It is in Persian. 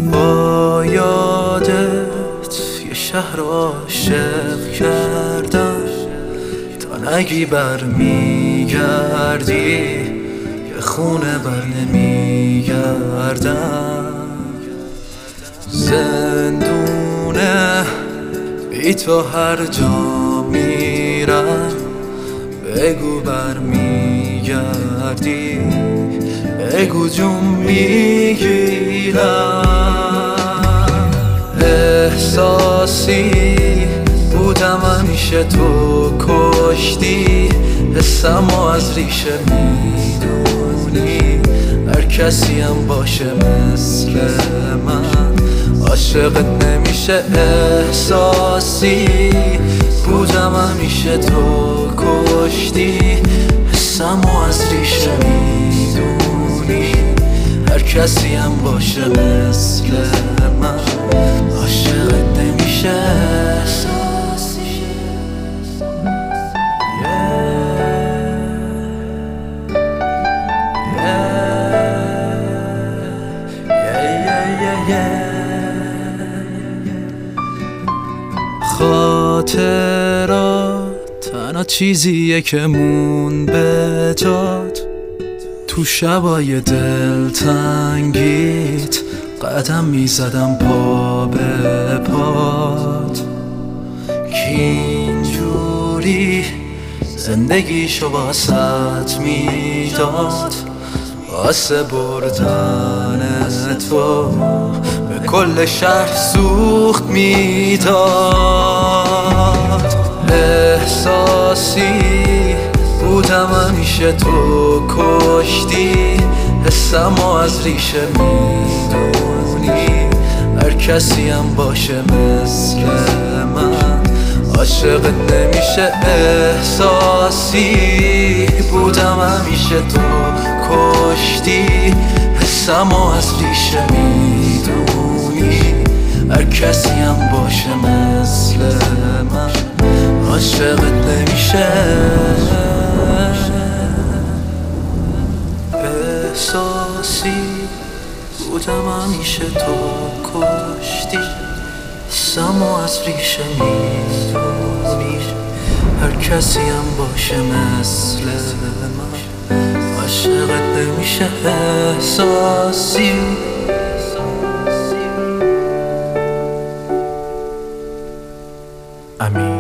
با یادت یه شهر عاشق کردم، تا نگی برمیگردی یه خونه بر نمیگردم. زندونه بی تو هر جا میرم، بگو برمیگردی، بگو جون میگیرم. احساسی بودم همیشه تو کشتی، حسمو از ریشه میدونی، هر کسی هم باشه مثل من عاشقت نمیشه. احساسی بودم همیشه تو کشتی، حسمو از ریشه میدونی، هر کسی هم باشه مثل من عاشقت نمیشه. خاطرات تنها چیزیه که مون به جات، تو شبای دلتنگیت قدم میزدم پا به پات، که اینجوری زندگیشو واسط میداد، واسه بردن تو به کل شهر سوخت میداد. احساسی بودم همیشه تو کشتی، حسمو از ریشه میدونی، هر کسی هم باشه مثل من عاشقت نمیشه. احساسی بودم همیشه تو کشتی، حسمو از ریشه میدونی، هر کسی هم باشه مثل من عاشقت نمیشه. احساسی بودم همیشه تو کشتی، حسمو از ریشه میدونی، هر کسی هم باشه مثل من عاشقت نمیشه. احساسی امین.